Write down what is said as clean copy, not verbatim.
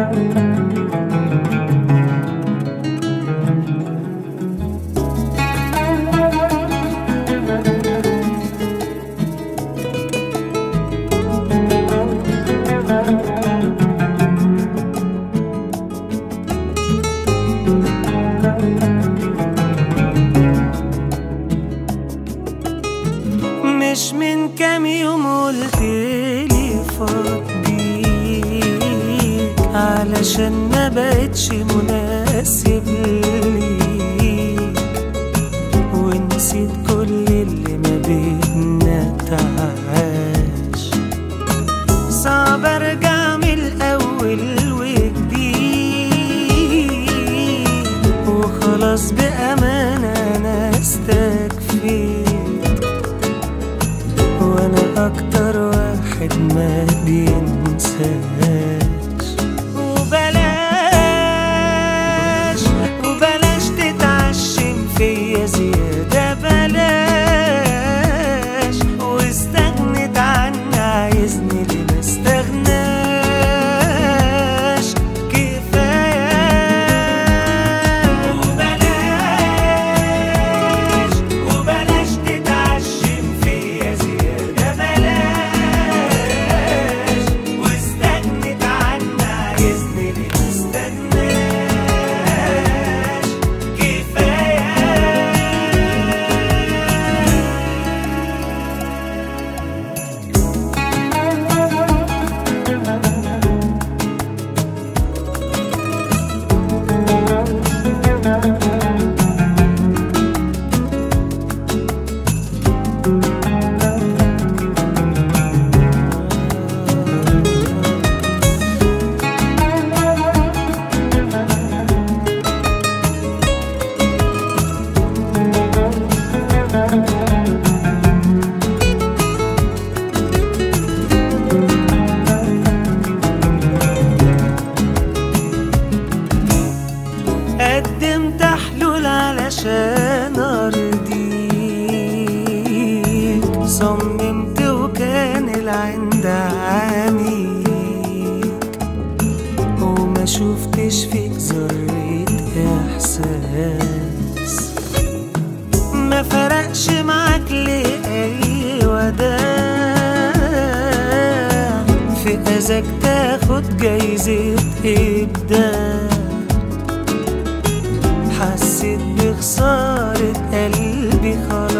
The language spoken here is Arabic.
مش من كام يوم قلتلي فضيك علشان ما بقتش مناسب ليك، ونسيت كل اللي ما بينا تعاش. صعب ارجع من الاول وجديد، وخلاص بامانه انا استكفيت، وانا اكتر واحد ما بينساش. وبلاش تتعشم فيا زيادة، بلاش واستغنت عني، عايزني ليه ما استغناش؟ كفاية. وبلاش تتعشم فيا زيادة، بلاش واستغنت عني، عايزني ليه ما استغناش؟ كفاية. قدمت حلول علشان ارضيك، صممت وكان العند عميك، وما شفتش فيك ذرة احساس. ما فرقش معاك ليه اي وداع، في اذاك تاخد جايزة ابداع. حسيت بخسارة قلبي خلاص،